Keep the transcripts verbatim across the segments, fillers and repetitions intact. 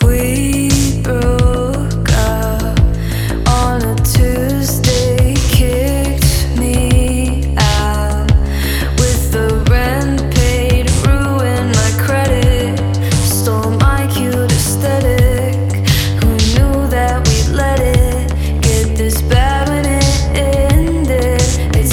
We broke up on a Tuesday, kicked me out with the rent paid, ruined my credit, stole my cute aesthetic. Who knew that we'd let it get this bad when it ended? It's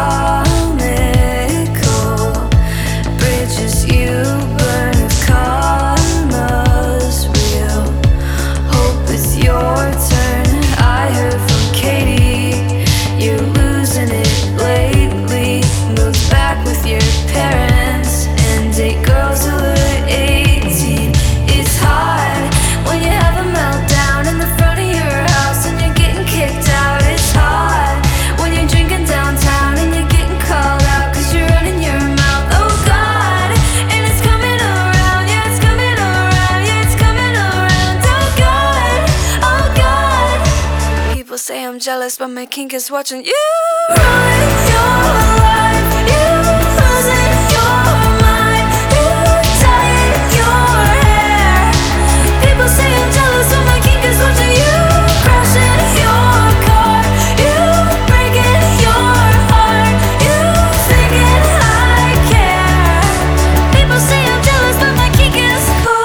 comical, bridges you burn if karma's real. Hope it's your turn. I heard from Katie, you're losing it lately. Moved back with your parents and date girls who are eighteen. It's hard when you have a meltdown in the front of your house and you're getting kicked out. It's hard when you're drinking downtown and you're getting called out cause you're running your mouth. Oh God, and it's coming around, yeah, it's coming around, yeah, it's coming around. Oh God, oh God. People say I'm jealous, but my kink is watching you run your life. You losing your mind, you dyeing your hair. People say I'm jealous, but my kink is watching you crashing your car, you breaking your heart, you thinking I care. People say I'm jealous, but my kink is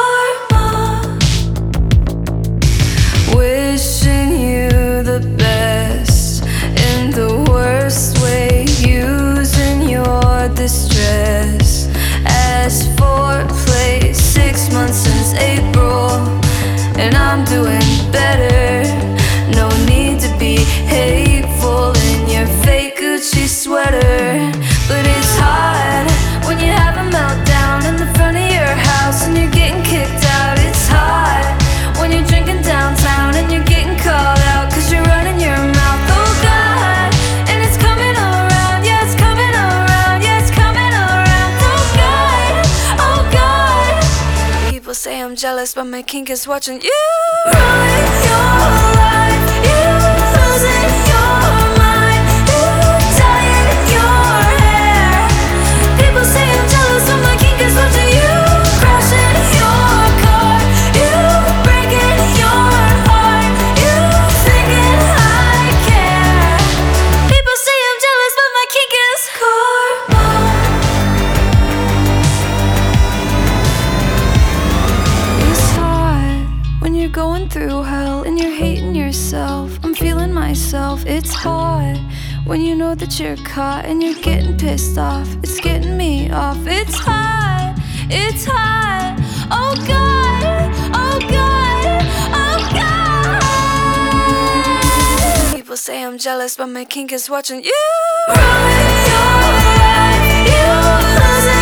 karma. Wishing you the best in the worst way, using your distress as foreplay. Six months since April, and I'm doing better. No need to be hateful in your fake Gucci sweater. But it's hard when you have a meltdown in the front of your house and you're getting kicked out. It's hard when you're drinking downtown and you're getting called out cause you're running your mouth. Oh God, and it's coming around, yeah, it's coming around, yeah, it's coming around. Oh God, oh God. People say I'm jealous, but my kink is watching you run your life. You losing your mind, you dyeing your hair. People say I'm jealous, but my kink is watching you crashing your car, you breaking your heart, you thinking I care. People say I'm jealous, but my kink is karma. It's hard when you're going through hell and you're hating yourself. I'm feeling myself. It's hard when you know that you're caught and you're getting pissed off. It's getting me off. It's hard, it's hard. Oh God, oh God, oh God. People say I'm jealous, but my kink is watching you run your life. You losing